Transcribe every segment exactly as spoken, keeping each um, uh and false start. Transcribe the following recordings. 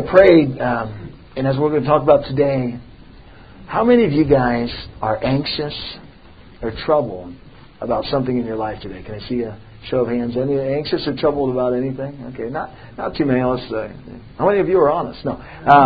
prayed, um, and as we're going to talk about today, how many of you guys are anxious or troubled about something in your life today? Can I see a show of hands? Any anxious or troubled about anything? Okay, not not too many. Let's uh, how many of you are honest? No.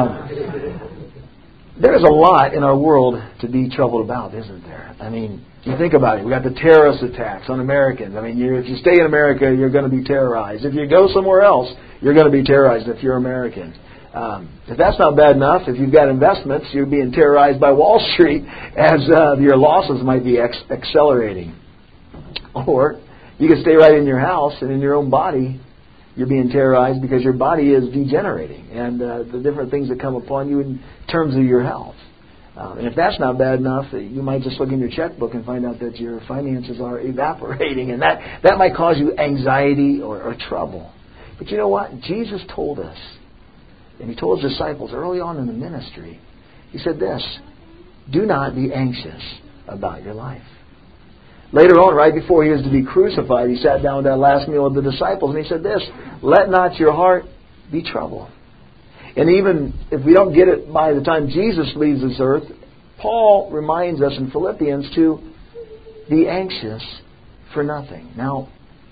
Um, there's a lot in our world to be troubled about, isn't there? I mean, you think about it. We got the terrorist attacks on Americans. I mean, you, if you stay in America, you're going to be terrorized. If you go somewhere else, you're going to be terrorized if you're American. Um, if that's not bad enough, if you've got investments, you're being terrorized by Wall Street as uh, your losses might be ex- accelerating. Or you can stay right in your house and in your own body, you're being terrorized because your body is degenerating and uh, the different things that come upon you in terms of your health. Um, and if that's not bad enough, you might just look in your checkbook and find out that your finances are evaporating, and that, that might cause you anxiety or, or trouble. But you know what? Jesus told us, and He told His disciples early on in the ministry, He said this, do not be anxious about your life. Later on, right before He was to be crucified, He sat down with that last meal of the disciples, and He said this, let not your heart be troubled. And even if we don't get it by the time Jesus leaves this earth, Paul reminds us in Philippians to be anxious for nothing. Now,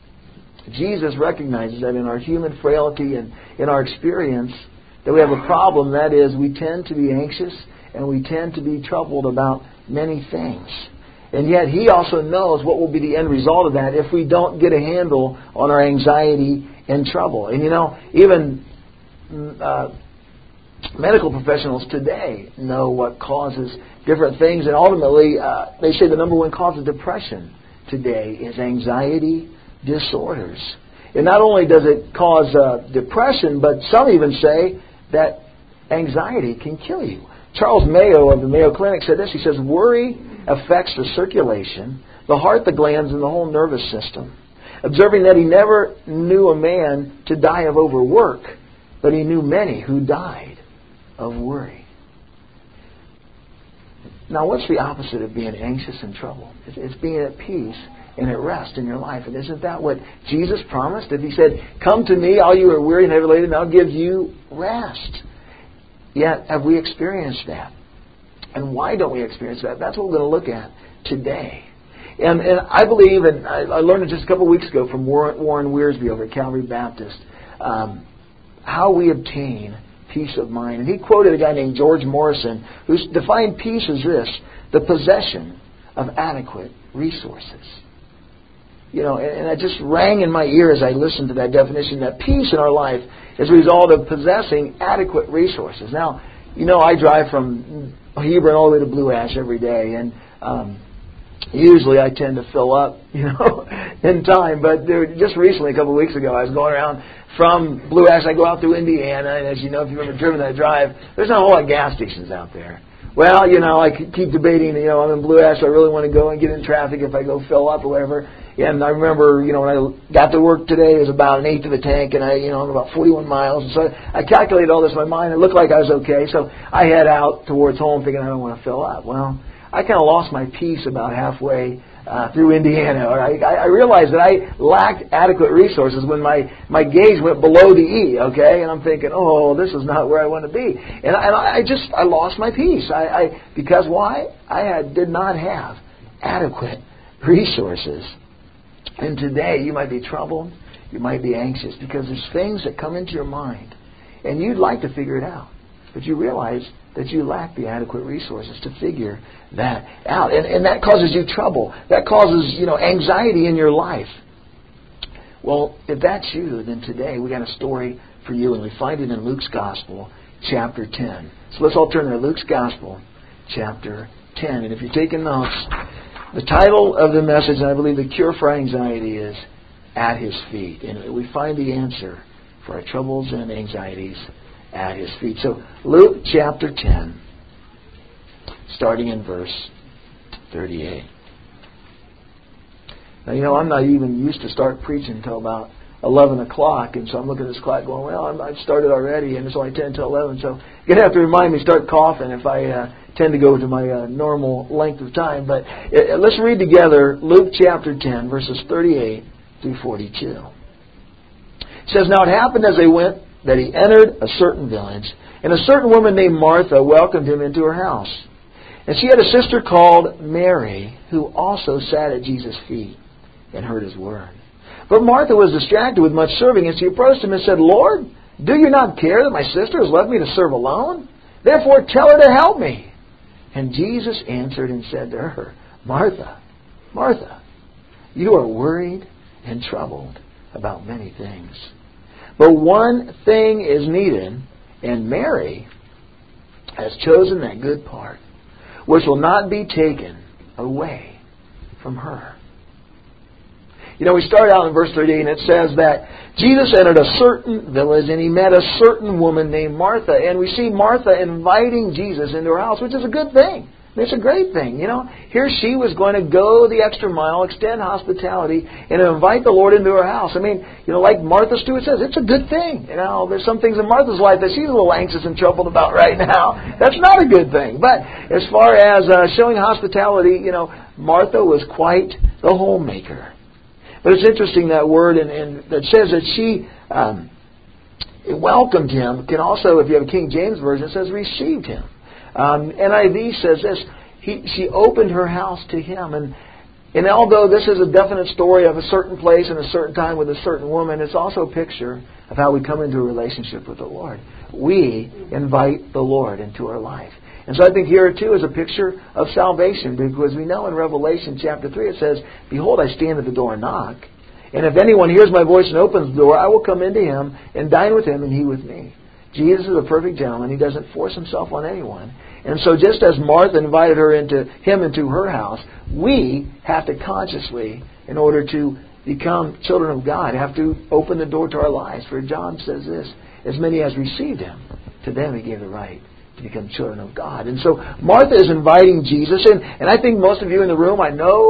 Jesus recognizes that in our human frailty and in our experience that we have a problem. That is, we tend to be anxious and we tend to be troubled about many things. And yet He also knows what will be the end result of that if we don't get a handle on our anxiety and trouble. And you know, even uh, medical professionals today know what causes different things. And ultimately, uh, they say the number one cause of depression today is anxiety disorders. And not only does it cause uh, depression, but some even say that anxiety can kill you. Charles Mayo of the Mayo Clinic said this. He says, worry affects the circulation, the heart, the glands, and the whole nervous system. Observing that he never knew a man to die of overwork, but he knew many who died of worry. Now, what's the opposite of being anxious and troubled? It's being at peace and at rest in your life. And isn't that what Jesus promised? If He said, come to me, all you are weary and heavy laden, and I'll give you rest. Yet, have we experienced that? And why don't we experience that? That's what we're going to look at today. And, and I believe, and I, I learned it just a couple of weeks ago from Warren, Warren Wiersbe over at Calvary Baptist, um, how we obtain peace of mind. And he quoted a guy named George Morrison, who defined peace as this, the possession of adequate resources. You know, and, and it just rang in my ear as I listened to that definition, that peace in our life is a result of possessing adequate resources. Now, you know, I drive from Hebron all the way to Blue Ash every day, and um, usually I tend to fill up, you know, in time. But there, just recently, a couple of weeks ago, I was going around from Blue Ash. I go out through Indiana, and as you know, if you've ever driven that drive, there's not a whole lot of gas stations out there. Well, you know, I keep debating, you know, I'm in Blue Ash, so I really want to go and get in traffic if I go fill up or whatever. And I remember, you know, when I got to work today, it was about an eighth of a tank, and I, you know, I'm about forty-one miles. And so I calculated all this in my mind. It looked like I was okay. So I head out towards home thinking I don't want to fill up. Well, I kind of lost my peace about halfway uh, through Indiana. I, I realized that I lacked adequate resources when my, my gauge went below the E, okay? And I'm thinking, oh, this is not where I want to be. And I, and I just, I lost my peace. I, I because why? I had, did not have adequate resources. And today you might be troubled, you might be anxious, because there's things that come into your mind, and you'd like to figure it out, but you realize that you lack the adequate resources to figure that out. And, and that causes you trouble. That causes, you know, anxiety in your life. Well, if that's you, then today we got a story for you, and we find it in Luke's Gospel, chapter ten. So let's all turn to Luke's Gospel, chapter ten. And if you're taking notes, the title of the message, and I believe the cure for anxiety, is At His Feet. And we find the answer for our troubles and anxieties at His feet. So Luke chapter ten, starting in verse thirty-eight. Now, you know, I'm not even used to start preaching until about eleven o'clock, and so I'm looking at this clock going, well, I'm, I've started already, and it's only ten till eleven, so you're going to have to remind me to start coughing if I uh, tend to go to my uh, normal length of time. But uh, let's read together Luke chapter ten, verses thirty-eight through forty-two. It says, now it happened as they went that he entered a certain village, and a certain woman named Martha welcomed him into her house. And she had a sister called Mary, who also sat at Jesus' feet and heard his word. But Martha was distracted with much serving, and she approached him and said, Lord, do you not care that my sister has left me to serve alone? Therefore tell her to help me. And Jesus answered and said to her, Martha, Martha, you are worried and troubled about many things. But one thing is needed, and Mary has chosen that good part, which will not be taken away from her. You know, we start out in verse thirty-eight, and it says that Jesus entered a certain village, and he met a certain woman named Martha. And we see Martha inviting Jesus into her house, which is a good thing. It's a great thing, you know. Here she was going to go the extra mile, extend hospitality, and invite the Lord into her house. I mean, you know, like Martha Stewart says, it's a good thing. You know, there's some things in Martha's life that she's a little anxious and troubled about right now. That's not a good thing. But as far as uh, showing hospitality, you know, Martha was quite the homemaker. But it's interesting, that word and, and that says that she um, welcomed him. Can also, if you have a King James Version, it says received him. Um, N I V says this, he, she opened her house to him. And, and although this is a definite story of a certain place and a certain time with a certain woman, it's also a picture of how we come into a relationship with the Lord. We invite the Lord into our life. And so I think here too is a picture of salvation, because we know in Revelation chapter three it says, Behold, I stand at the door and knock. And if anyone hears my voice and opens the door, I will come into him and dine with him and he with me. Jesus is a perfect gentleman. He doesn't force himself on anyone. And so just as Martha invited her into him into her house, we have to consciously, in order to become children of God, have to open the door to our lives. For John says this, as many as received him, to them he gave the right to become children of God. And so Martha is inviting Jesus, and, and I think most of you in the room, I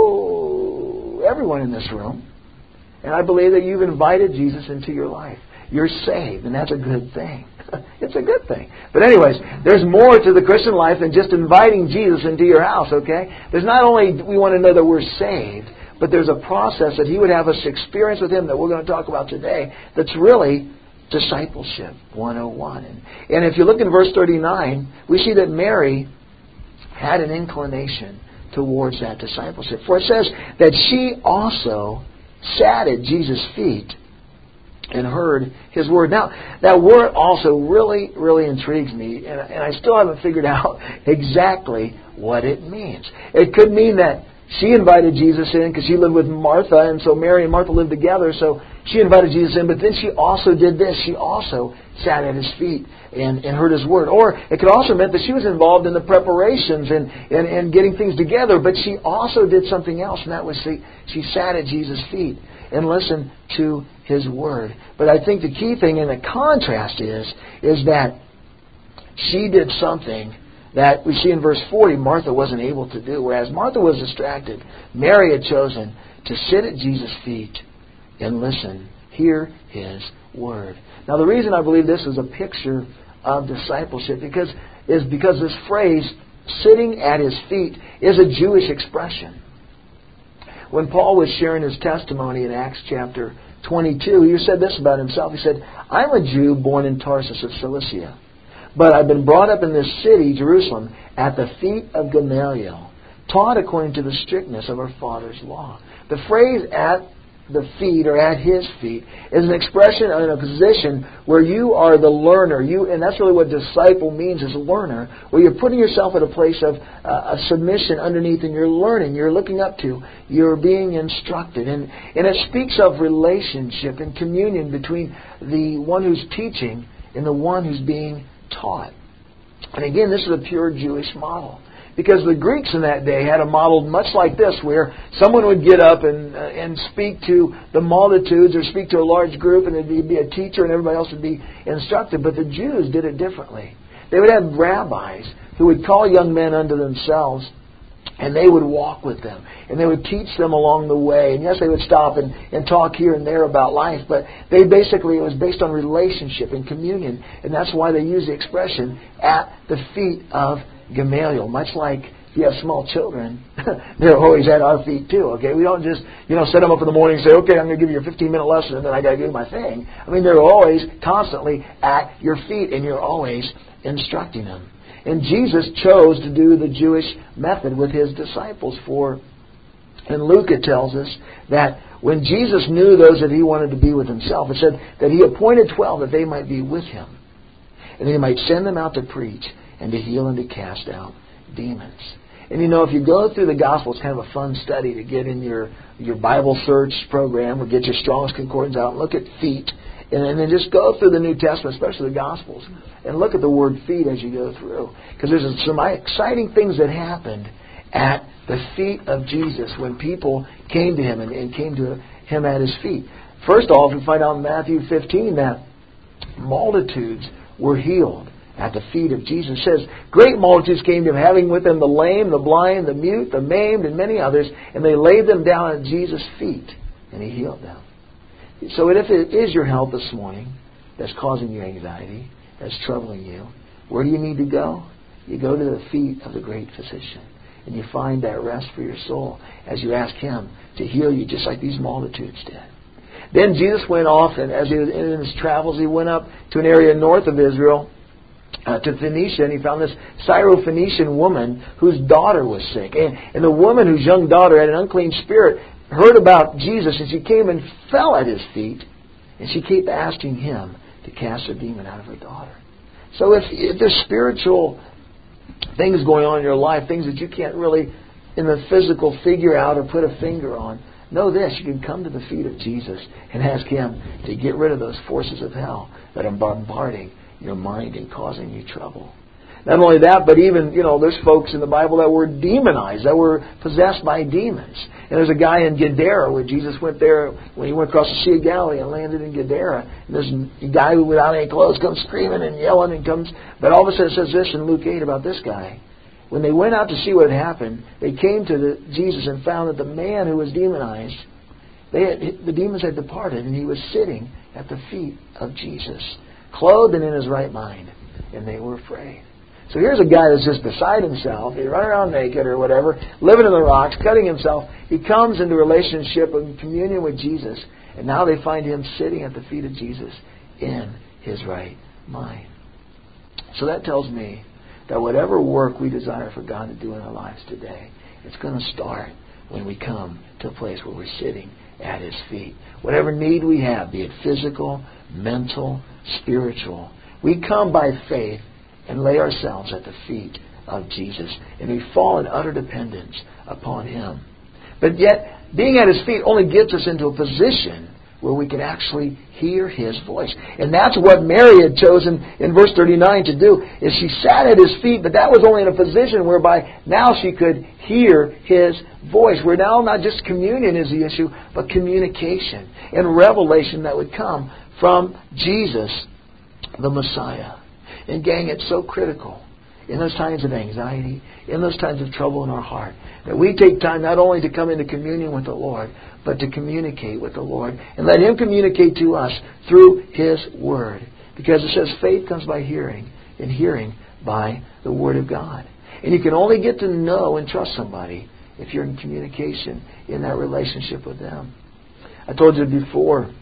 know everyone in this room, and I believe that you've invited Jesus into your life. You're saved, and that's a good thing. It's a good thing. But anyways, there's more to the Christian life than just inviting Jesus into your house, okay? There's not only we want to know that we're saved, but there's a process that he would have us experience with him that we're going to talk about today that's really discipleship one oh one. And, and if you look in verse thirty-nine, we see that Mary had an inclination towards that discipleship. For it says that she also sat at Jesus' feet and heard his word. Now, that word also really, really intrigues me, and, and I still haven't figured out exactly what it means. It could mean that she invited Jesus in because she lived with Martha, and so Mary and Martha lived together, so she invited Jesus in, but then she also did this. She also sat at his feet and, and heard his word. Or it could also mean that she was involved in the preparations and, and, and getting things together, but she also did something else, and that was she, she sat at Jesus' feet and listened to his word. But I think the key thing in the contrast is, is that she did something that we see in verse forty Martha wasn't able to do. Whereas Martha was distracted, Mary had chosen to sit at Jesus' feet and listen, hear his word. Now the reason I believe this is a picture of discipleship because is because this phrase, sitting at his feet, is a Jewish expression. When Paul was sharing his testimony in Acts chapter twenty-two, he said this about himself. He said, I'm a Jew born in Tarsus of Cilicia, but I've been brought up in this city, Jerusalem, at the feet of Gamaliel, taught according to the strictness of our father's law. The phrase at the feet or at his feet is an expression in a position where you are the learner. You, and that's really what disciple means, is a learner, where you're putting yourself at a place of uh, a submission underneath and you're learning, you're looking up to, you're being instructed. And, and it speaks of relationship and communion between the one who's teaching and the one who's being taught. And again, this is a pure Jewish model. Because the Greeks in that day had a model much like this, where someone would get up and uh, and speak to the multitudes or speak to a large group, and there'd be a teacher and everybody else would be instructed. But the Jews did it differently. They would have rabbis who would call young men unto themselves, and they would walk with them, and they would teach them along the way. And yes, they would stop and, and talk here and there about life, but they basically, it was based on relationship and communion. And that's why they use the expression, at the feet of Gamaliel, much like If you have small children, they're always at our feet too, okay? We don't just, you know, set them up in the morning and say, okay, I'm going to give you a fifteen-minute lesson and then I got to do my thing. I mean, they're always constantly at your feet and you're always instructing them. And Jesus chose to do the Jewish method with His disciples. For in Luke it tells us that when Jesus knew those that He wanted to be with Himself, it said that He appointed twelve that they might be with Him. And He might send them out to preach and to heal and to cast out demons. And you know, if you go through the Gospel, it's kind of a fun study to get in your, your Bible search program or get your Strong's Concordance out and look at feet. And, and then just go through the New Testament, especially the Gospels, and look at the word feet as you go through. Because there's some exciting things that happened at the feet of Jesus when people came to Him and, and came to Him at His feet. First of all, we find out in Matthew fifteen that multitudes were healed at the feet of Jesus. It says, great multitudes came to Him, having with them the lame, the blind, the mute, the maimed, and many others, and they laid them down at Jesus' feet, and He healed them. So if it is your health this morning that's causing you anxiety, that's troubling you, where do you need to go? You go to the feet of the great physician, and you find that rest for your soul as you ask Him to heal you, just like these multitudes did. Then Jesus went off, and as he was in his travels, He went up to an area north of Israel, Uh, to Phoenicia, and He found this Syrophoenician woman whose daughter was sick. And, and the woman whose young daughter had an unclean spirit heard about Jesus, and she came and fell at His feet, and she kept asking Him to cast a demon out of her daughter. So if, if there's spiritual things going on in your life, things that you can't really in the physical figure out or put a finger on, know this, you can come to the feet of Jesus and ask Him to get rid of those forces of hell that are bombarding your mind and causing you trouble. Not only that, but even, you know, there's folks in the Bible that were demonized, that were possessed by demons. And there's a guy in Gadara where Jesus went there, when He went across the Sea of Galilee and landed in Gadara. And there's a guy who without any clothes comes screaming and yelling and comes. But all of a sudden it says this in Luke eight about this guy. When they went out to see what had happened, they came to the, Jesus and found that the man who was demonized, they had, the demons had departed, and he was sitting at the feet of Jesus, clothed and in his right mind. And they were afraid. So here's a guy that's just beside himself. He's running around naked or whatever, living in the rocks, cutting himself. He comes into relationship and communion with Jesus. And now they find him sitting at the feet of Jesus in his right mind. So that tells me that whatever work we desire for God to do in our lives today, it's going to start when we come to a place where we're sitting at His feet. Whatever need we have, be it physical, mental, spiritual, we come by faith and lay ourselves at the feet of Jesus, and we fall in utter dependence upon Him. But yet, being at His feet only gets us into a position where we can actually hear His voice. And that's what Mary had chosen in verse thirty-nine to do, is she sat at His feet, but that was only in a position whereby now she could hear His voice. Where now not just communion is the issue, but communication and revelation that would come from Jesus, the Messiah. And gang, it's so critical in those times of anxiety, in those times of trouble in our heart, that we take time not only to come into communion with the Lord, but to communicate with the Lord and let Him communicate to us through His Word. Because it says faith comes by hearing, and hearing by the Word of God. And you can only get to know and trust somebody if you're in communication in that relationship with them. I told you before,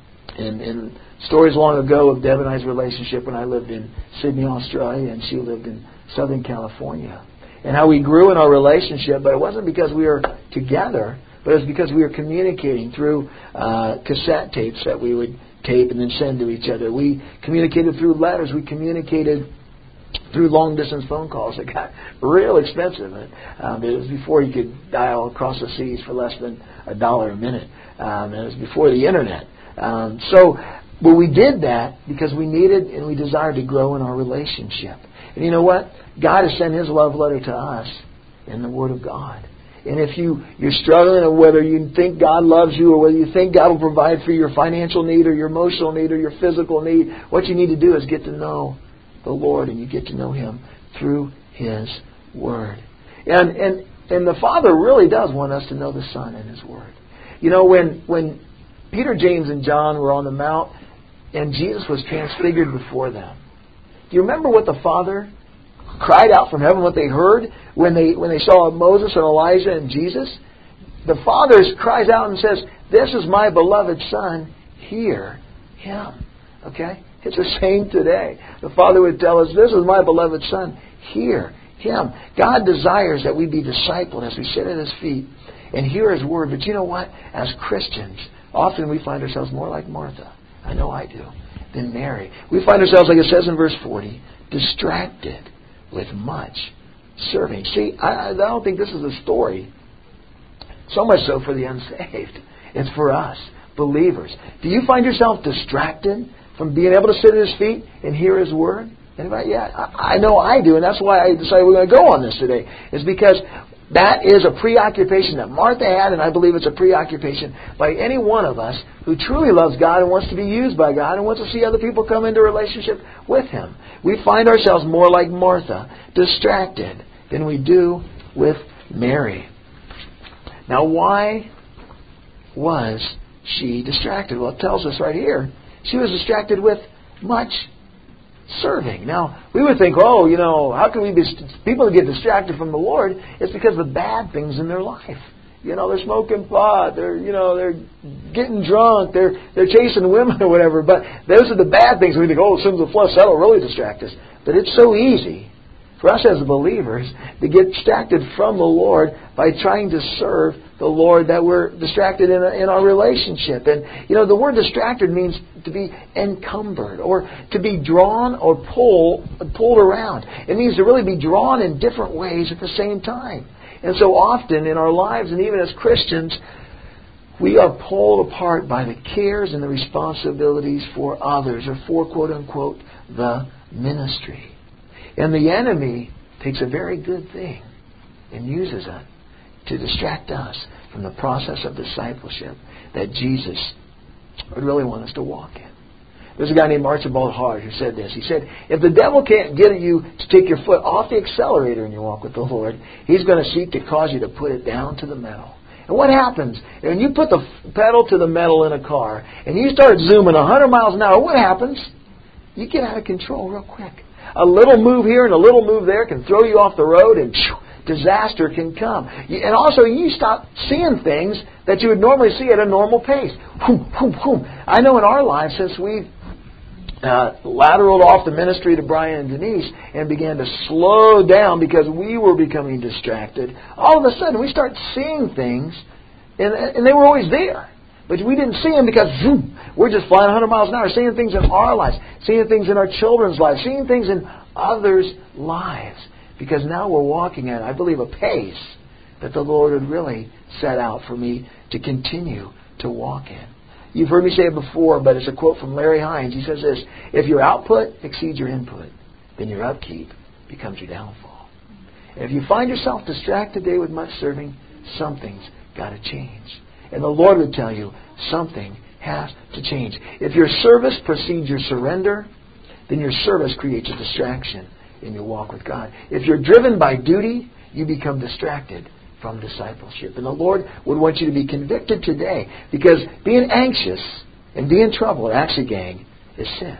in, in stories long ago of Deb and I's relationship when I lived in Sydney, Australia, and she lived in Southern California. And how we grew in our relationship, but it wasn't because we were together, but it was because we were communicating through uh, cassette tapes that we would tape and then send to each other. We communicated through letters. We communicated through long-distance phone calls that got real expensive. And, um, it was before you could dial across the seas for less than a dollar a minute. Um, and it was before the Internet. Um, so, but we did that because we needed and we desired to grow in our relationship. And you know what? God has sent His love letter to us in the Word of God. And if you, you're struggling with whether you think God loves you or whether you think God will provide for your financial need or your emotional need or your physical need, what you need to do is get to know the Lord, and you get to know Him through His Word. And and and the Father really does want us to know the Son and His Word. You know, when when Peter, James, and John were on the Mount and Jesus was transfigured before them, do you remember what the Father cried out from heaven what they heard when they when they saw Moses and Elijah and Jesus? The Father cries out and says, "This is my beloved Son, hear Him." Okay? It's the same today. The Father would tell us, "This is my beloved Son, hear Him." God desires that we be discipled as we sit at His feet and hear His Word. But you know what? As Christians, often we find ourselves more like Martha. I know I do. Than Mary. We find ourselves, like it says in verse forty, distracted with much serving. See, I, I don't think this is a story so much so for the unsaved. It's for us, believers. Do you find yourself distracted from being able to sit at His feet and hear His Word? Anybody? Yeah, I, I know I do, and that's why I decided we're going to go on this today. Is because that is a preoccupation that Martha had, and I believe it's a preoccupation by any one of us who truly loves God and wants to be used by God and wants to see other people come into a relationship with Him. We find ourselves more like Martha, distracted, than we do with Mary. Now, why was she distracted? Well, it tells us right here. She was distracted with much serving. Now, we would think, oh, you know, how can we be, people get distracted from the Lord? It's because of the bad things in their life. You know, they're smoking pot, they're, you know, they're getting drunk, they're they're chasing women or whatever. But those are the bad things. We think, oh, sins of the flesh, that'll really distract us. But it's so easy for us as believers to get distracted from the Lord by trying to serve the Lord, that we're distracted in, in our relationship. And, you know, the word distracted means to be encumbered or to be drawn or pull, pulled around. It means to really be drawn in different ways at the same time. And so often in our lives, and even as Christians, we are pulled apart by the cares and the responsibilities for others, or for, quote unquote, the ministry. And the enemy takes a very good thing and uses it to distract us from the process of discipleship that Jesus would really want us to walk in. There's a guy named Archibald Hart who said this. He said, if the devil can't get at you to take your foot off the accelerator in your walk with the Lord, he's going to seek to cause you to put it down to the metal. And what happens? When you put the pedal to the metal in a car and you start zooming one hundred miles an hour, what happens? You get out of control real quick. A little move here and a little move there can throw you off the road, and phew, disaster can come. And also, you stop seeing things that you would normally see at a normal pace. Whoom, whoom, whoom. I know in our lives, since we uh, lateraled off the ministry to Brian and Denise and began to slow down because we were becoming distracted, all of a sudden we start seeing things, and, and they were always there. But we didn't see them because zoom, we're just flying one hundred miles an hour, seeing things in our lives, seeing things in our children's lives, seeing things in others' lives. Because now we're walking at, I believe, a pace that the Lord would really set out for me to continue to walk in. You've heard me say it before, but it's a quote from Larry Hines. He says this, if your output exceeds your input, then your upkeep becomes your downfall. And if you find yourself distracted today with much serving, something's got to change. And the Lord would tell you, something has to change. If your service precedes your surrender, then your service creates a distraction in your walk with God. If you're driven by duty, you become distracted from discipleship. And the Lord would want you to be convicted today, because being anxious and being troubled, actually, gang, is sin.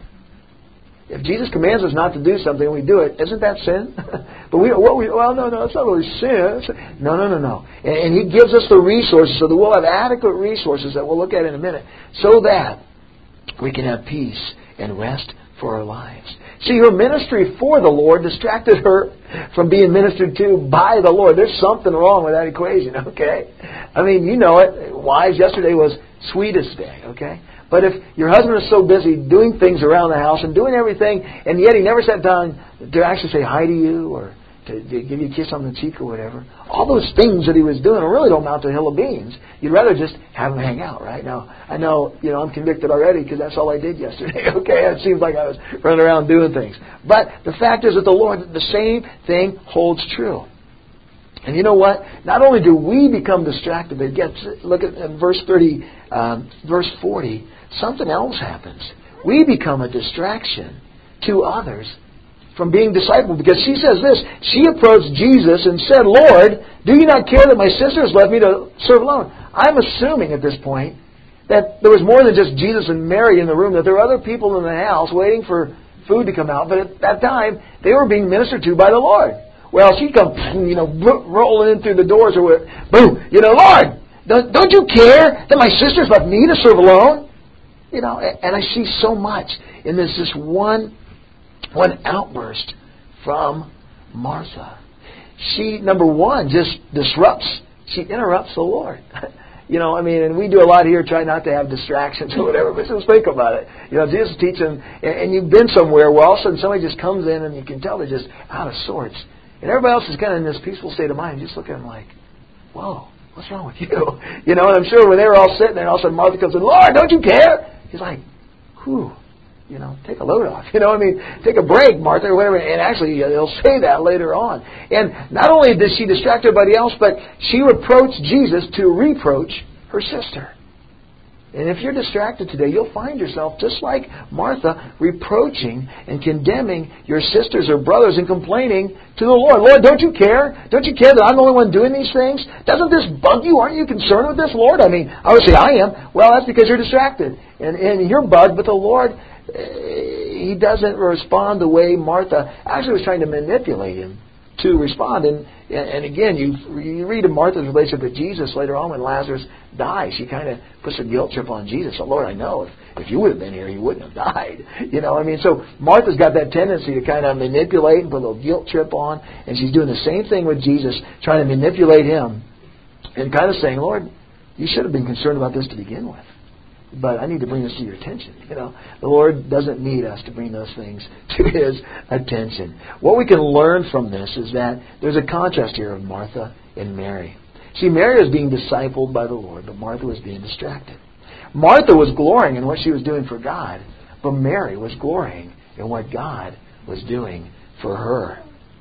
If Jesus commands us not to do something and we do it, isn't that sin? But we, what we, well, no, no, it's not really sin. No, no, no, no. And, and He gives us the resources so that we'll have adequate resources that we'll look at in a minute, so that we can have peace and rest for our lives. See, her ministry for the Lord distracted her from being ministered to by the Lord. There's something wrong with that equation, okay? I mean, you know it. Wives, yesterday was Sweetest Day, okay? But if your husband is so busy doing things around the house and doing everything, and yet he never sat down to actually say hi to you or to, to give you a kiss on the cheek or whatever, all those things that he was doing really don't amount to a hill of beans. You'd rather just have him hang out, right? Now, I know, you know, I'm convicted already because that's all I did yesterday, okay? It seems like I was running around doing things. But the fact is that the Lord, the same thing holds true. And you know what? Not only do we become distracted, it gets, look at, at verse thirty, um, verse forty, something else happens. We become a distraction to others from being discipled, because she says this, she approached Jesus and said, Lord, do you not care that my sister has left me to serve alone? I'm assuming at this point that there was more than just Jesus and Mary in the room, that there were other people in the house waiting for food to come out. But at that time, they were being ministered to by the Lord. Well, she'd come, you know, rolling in through the doors or whatever. Boom! You know, Lord, don't, don't you care that my sisters left me to serve alone? You know, and I see so much in this this one one outburst from Martha. She, number one, just disrupts. She interrupts the Lord. You know, I mean, and we do a lot here, try not to have distractions or whatever, but just think about it. You know, Jesus is teaching, and you've been somewhere where all of a sudden somebody just comes in and you can tell they're just out of sorts. And everybody else is kind of in this peaceful state of mind. You just look at them like, whoa, what's wrong with you? You know, and I'm sure when they were all sitting there, and all of a sudden Martha comes in, Lord, don't you care? He's like, whew, you know, take a load off. You know what I mean? Take a break, Martha, or whatever. And actually, he'll say that later on. And not only does she distract everybody else, but she reproached Jesus to reproach her sister. And if you're distracted today, you'll find yourself just like Martha, reproaching and condemning your sisters or brothers and complaining to the Lord. Lord, don't you care? Don't you care that I'm the only one doing these things? Doesn't this bug you? Aren't you concerned with this, Lord? I mean, I would say I am. Well, that's because you're distracted. And, and you're bugged, but the Lord, He doesn't respond the way Martha actually was trying to manipulate Him to respond. And and again, you you read of Martha's relationship with Jesus later on when Lazarus dies. She kind of puts a guilt trip on Jesus. Oh, Lord, I know if, if you would have been here, he wouldn't have died. You know, I mean, so Martha's got that tendency to kind of manipulate and put a little guilt trip on. And she's doing the same thing with Jesus, trying to manipulate Him and kind of saying, Lord, you should have been concerned about this to begin with. But I need to bring this to your attention. You know, the Lord doesn't need us to bring those things to His attention. What we can learn from this is that there's a contrast here of Martha and Mary. See, Mary was being discipled by the Lord, but Martha was being distracted. Martha was glorying in what she was doing for God, but Mary was glorying in what God was doing for her.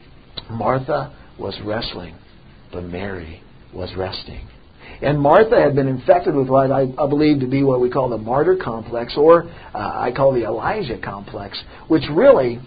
Martha was wrestling, but Mary was resting. And Martha had been infected with what I, I believe to be what we call the martyr complex, or uh, I call the Elijah complex, which really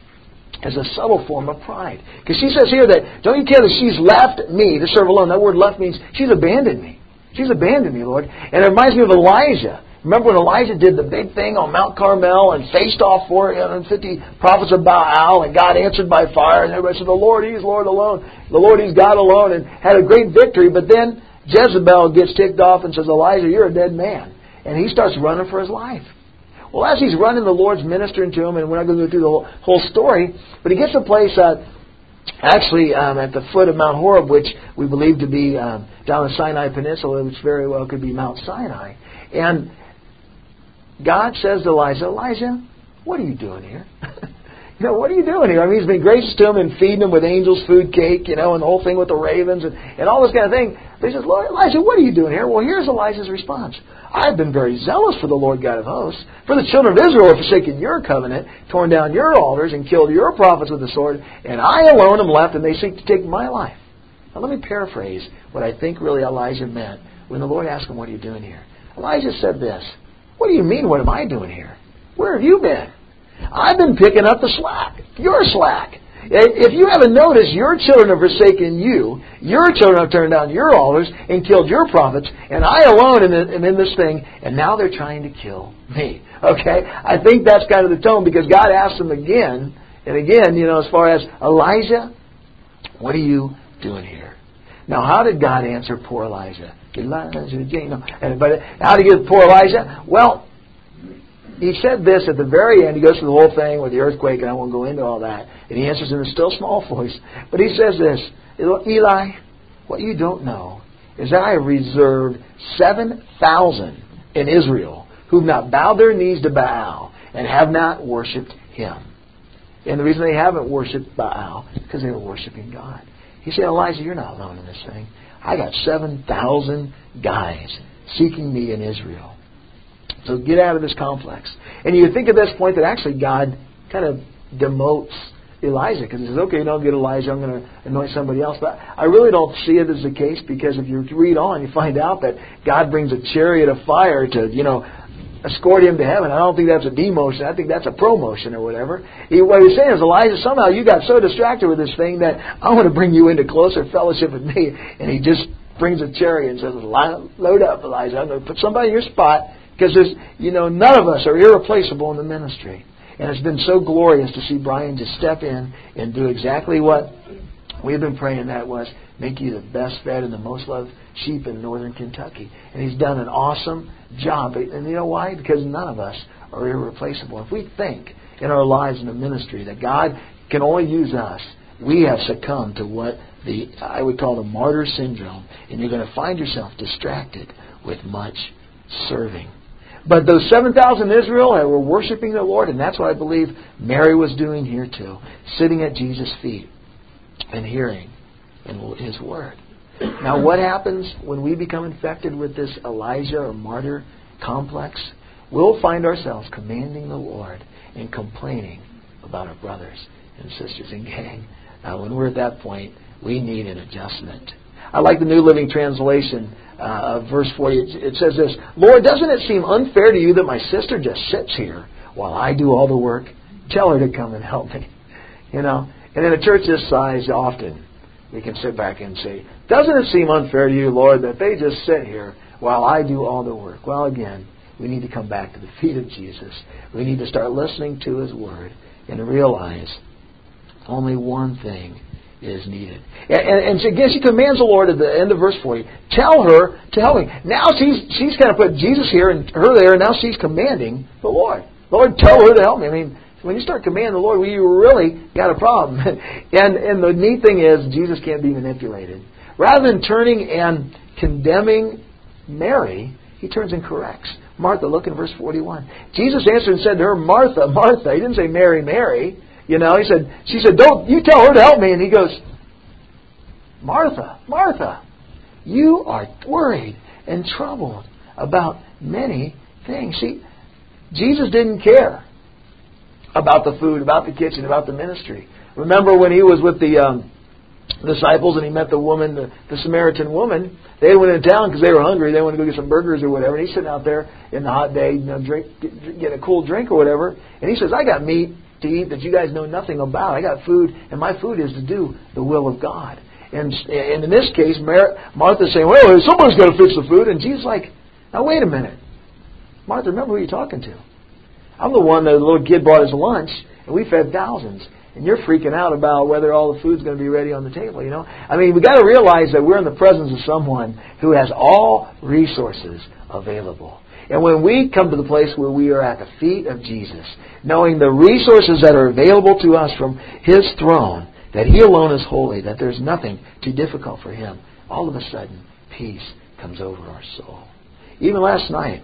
is a subtle form of pride. Because she says here that, don't you care that she's left me to serve alone? That word left means she's abandoned me. She's abandoned me, Lord. And it reminds me of Elijah. Remember when Elijah did the big thing on Mount Carmel and faced off four hundred fifty prophets of Baal, and God answered by fire, and everybody said, the Lord, He's Lord alone. The Lord, He's God alone, and had a great victory. But then Jezebel gets ticked off and says, Elijah, you're a dead man. And he starts running for his life. Well, as he's running, the Lord's ministering to him, and we're not going to go through the whole, whole story, but he gets to a place uh, actually um, at the foot of Mount Horeb, which we believe to be um, down the Sinai Peninsula, which very well could be Mount Sinai. And God says to Elijah, Elijah, what are you doing here? You know, what are you doing here? I mean, He's been gracious to him and feeding him with angels' food cake, you know, and the whole thing with the ravens and, and all this kind of thing. But he says, Lord, Elijah, what are you doing here? Well, here's Elijah's response. I've been very zealous for the Lord God of hosts. For the children of Israel have forsaken your covenant, torn down your altars, and killed your prophets with the sword, and I alone am left, and they seek to take my life. Now, let me paraphrase what I think really Elijah meant when the Lord asked him, what are you doing here? Elijah said this, what do you mean, what am I doing here? Where have you been? I've been picking up the slack. Your slack. If you haven't noticed, your children have forsaken you. Your children have turned down your altars and killed your prophets. And I alone am in this thing. And now they're trying to kill me. Okay? I think that's kind of the tone, because God asked him again and again, you know, as far as, Elijah, what are you doing here? Now, how did God answer poor Elijah? Elijah, you know, but how did he get poor Elijah? Well, He said this at the very end. He goes through the whole thing with the earthquake, and I won't go into all that. And he answers in a still small voice. But he says this, Eli, what you don't know is that I have reserved seven thousand in Israel who have not bowed their knees to Baal and have not worshipped him. And the reason they haven't worshipped Baal is because they were worshiping God. He said, Elijah, you're not alone in this thing. I got seven thousand guys seeking me in Israel. So get out of this complex. And you think at this point that actually God kind of demotes Elijah, because he says, okay, don't get Elijah, I'm going to anoint somebody else. But I really don't see it as the case, because if you read on, you find out that God brings a chariot of fire to, you know, escort him to heaven. I don't think that's a demotion. I think that's a promotion or whatever. He, what he's saying is, Elijah, somehow you got so distracted with this thing that I want to bring you into closer fellowship with me. And he just brings a chariot and says, load up, Elijah. I'm going to put somebody in your spot. Because there's, you know, none of us are irreplaceable in the ministry. And it's been so glorious to see Brian just step in and do exactly what we've been praying, that was make you the best fed and the most loved sheep in northern Kentucky. And he's done an awesome job. And you know why? Because none of us are irreplaceable. If we think in our lives in the ministry that God can only use us, we have succumbed to what the I would call the martyr syndrome. And you're going to find yourself distracted with much serving. But those seven thousand in Israel were worshiping the Lord, and that's what I believe Mary was doing here too, sitting at Jesus' feet and hearing His Word. Now, what happens when we become infected with this Elijah or martyr complex? We'll find ourselves commanding the Lord and complaining about our brothers and sisters. And gang, uh, when we're at that point, we need an adjustment. I like the New Living Translation uh, of verse forty. It, it says this, Lord, doesn't it seem unfair to you that my sister just sits here while I do all the work? Tell her to come and help me. You know, and in a church this size, often we can sit back and say, doesn't it seem unfair to you, Lord, that they just sit here while I do all the work? Well, again, we need to come back to the feet of Jesus. We need to start listening to His Word and realize only one thing is needed. And, and, and again, she commands the Lord at the end of verse forty, tell her to help me. Now she's she's kind of put Jesus here and her there, and now she's commanding the Lord. Lord, tell her to help me. I mean, when you start commanding the Lord, well, you really got a problem. and and the neat thing is, Jesus can't be manipulated. Rather than turning and condemning Mary, He turns and corrects. Martha, look in verse forty-one. Jesus answered and said to her, Martha, Martha. He didn't say Mary, Mary. You know, he said, she said, don't you tell her to help me. And He goes, Martha, Martha, you are worried and troubled about many things. See, Jesus didn't care about the food, about the kitchen, about the ministry. Remember when He was with the um, disciples and He met the woman, the, the Samaritan woman. They went into town because they were hungry. They wanted to go get some burgers or whatever. And He's sitting out there in the hot day, you know, drink, get, get a cool drink or whatever. And He says, I got meat to eat that you guys know nothing about. I got food, and my food is to do the will of God. And, and in this case, Mar- Martha's saying, well, somebody's got to fix the food. And Jesus is like, now wait a minute. Martha, remember who you're talking to. I'm the one that the little kid brought his lunch, and we fed thousands. And you're freaking out about whether all the food's going to be ready on the table, you know. I mean, we've got to realize that we're in the presence of someone who has all resources available. And when we come to the place where we are at the feet of Jesus, knowing the resources that are available to us from His throne, that He alone is holy, that there's nothing too difficult for Him, all of a sudden, peace comes over our soul. Even last night,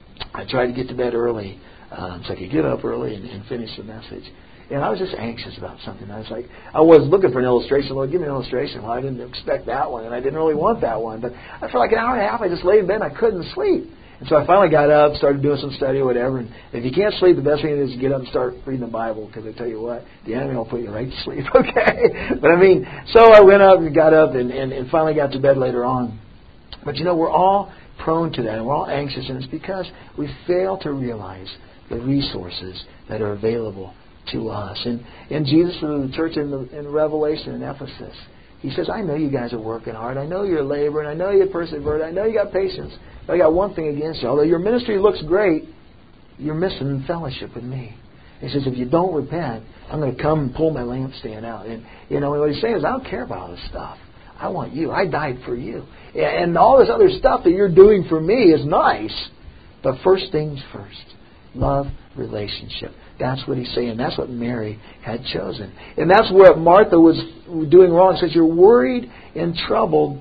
I tried to get to bed early um, so I could get up early and, and finish the message. And I was just anxious about something. I was like, I was looking for an illustration. Lord, give me an illustration. Well, I didn't expect that one, and I didn't really want that one. But for like an hour and a half, I just laid in bed and I couldn't sleep. And so I finally got up, started doing some study or whatever. And if you can't sleep, the best thing is to get up and start reading the Bible, because I tell you what, the enemy will put you right to sleep, okay? But I mean, so I went up and got up and, and, and finally got to bed later on. But you know, we're all prone to that, and we're all anxious, and it's because we fail to realize the resources that are available to us. And, and Jesus, in the church in, the, in Revelation in Ephesus, He says, I know you guys are working hard. I know you're laboring. I know you're persevering. I know you got patience. But I got one thing against you. Although your ministry looks great, you're missing fellowship with me. He says, if you don't repent, I'm going to come and pull my lampstand out. And, you know, what He's saying is, I don't care about all this stuff. I want you. I died for you. And all this other stuff that you're doing for me is nice. But first things first. Love, relationship. That's what He's saying. That's what Mary had chosen. And that's where Martha was doing wrong. He says, you're worried and troubled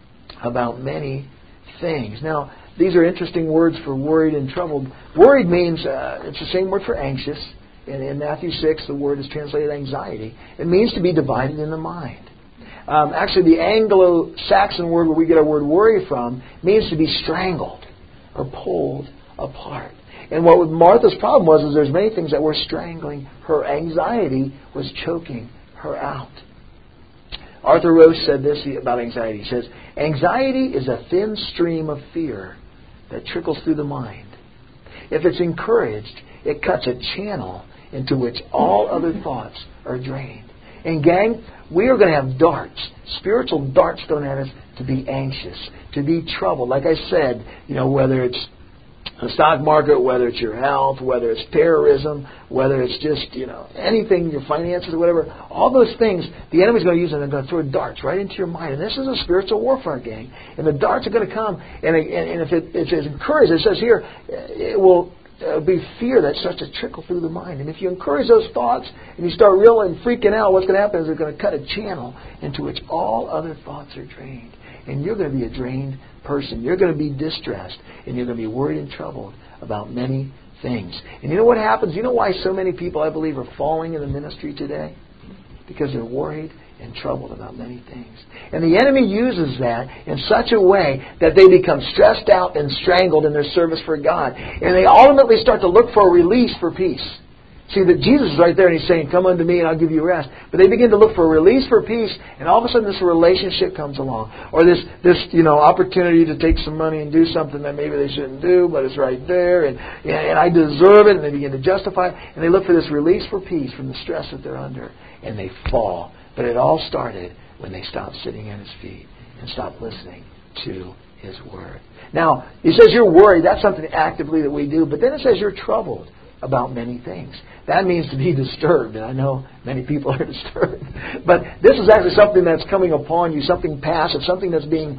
about many things. Now, these are interesting words for worried and troubled. Worried means, uh, it's the same word for anxious. And in Matthew six, the word is translated anxiety. It means to be divided in the mind. Um, actually, the Anglo-Saxon word where we get our word worry from means to be strangled or pulled apart. And what Martha's problem was is there's many things that were strangling her. Anxiety was choking her out. Arthur Roche said this about anxiety. He says, anxiety is a thin stream of fear that trickles through the mind. If it's encouraged, it cuts a channel into which all other thoughts are drained. And gang, we are going to have darts, spiritual darts thrown at us to be anxious, to be troubled. Like I said, you know, whether it's the stock market, whether it's your health, whether it's terrorism, whether it's just, you know, anything, your finances or whatever, all those things, the enemy's going to use them and they're going to throw darts right into your mind. And this is a spiritual warfare, gang. And the darts are going to come, and, and, and if it, it's encouraged, it says here, it will uh, be fear that starts to trickle through the mind. And if you encourage those thoughts and you start reeling, freaking out, what's going to happen is they're going to cut a channel into which all other thoughts are drained. And you're going to be a drained person. You're going to be distressed, and you're going to be worried and troubled about many things. And you know what happens? You know why so many people, I believe, are falling in the ministry today? Because they're worried and troubled about many things. And the enemy uses that in such a way that they become stressed out and strangled in their service for God. And they ultimately start to look for a release for peace. See, that Jesus is right there and He's saying, come unto me and I'll give you rest. But they begin to look for a release for peace, and all of a sudden this relationship comes along. Or this, this you know, opportunity to take some money and do something that maybe they shouldn't do, but it's right there, and, and I deserve it, and they begin to justify it. And they look for this release for peace from the stress that they're under, and they fall. But it all started when they stopped sitting at His feet and stopped listening to His Word. Now, He says you're worried. That's something actively that we do. But then it says you're troubled about many things. That means to be disturbed, and I know many people are disturbed. But this is actually something that's coming upon you, something passive, something that's being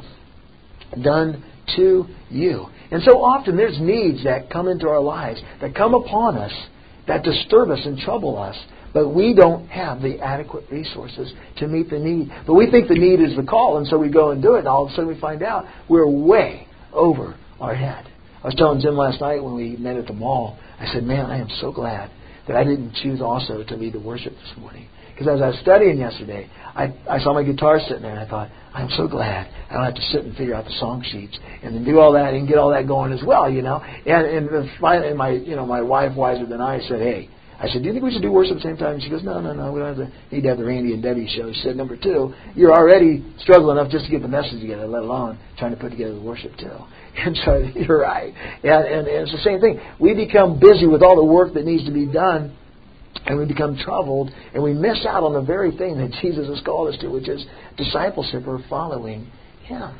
done to you. And so often there's needs that come into our lives, that come upon us, that disturb us and trouble us, but we don't have the adequate resources to meet the need. But we think the need is the call, and so we go and do it, and all of a sudden we find out we're way over our head. I was telling Jim last night when we met at the mall, I said, man, I am so glad that I didn't choose also to lead the worship this morning. Because as I was studying yesterday, I, I saw my guitar sitting there, and I thought, I'm so glad I don't have to sit and figure out the song sheets and then do all that and get all that going as well, you know. And, and finally, my, you know, my wife, wiser than I, said, hey, I said, do you think we should do worship at the same time? And she goes, no, no, no, we don't have to need to have the Randy and Debbie show. She said, number two, you're already struggling enough just to get the message together, let alone trying to put together the worship too. And so you're right. And, and, and it's the same thing. We become busy with all the work that needs to be done, and we become troubled, and we miss out on the very thing that Jesus has called us to, which is discipleship or following Him.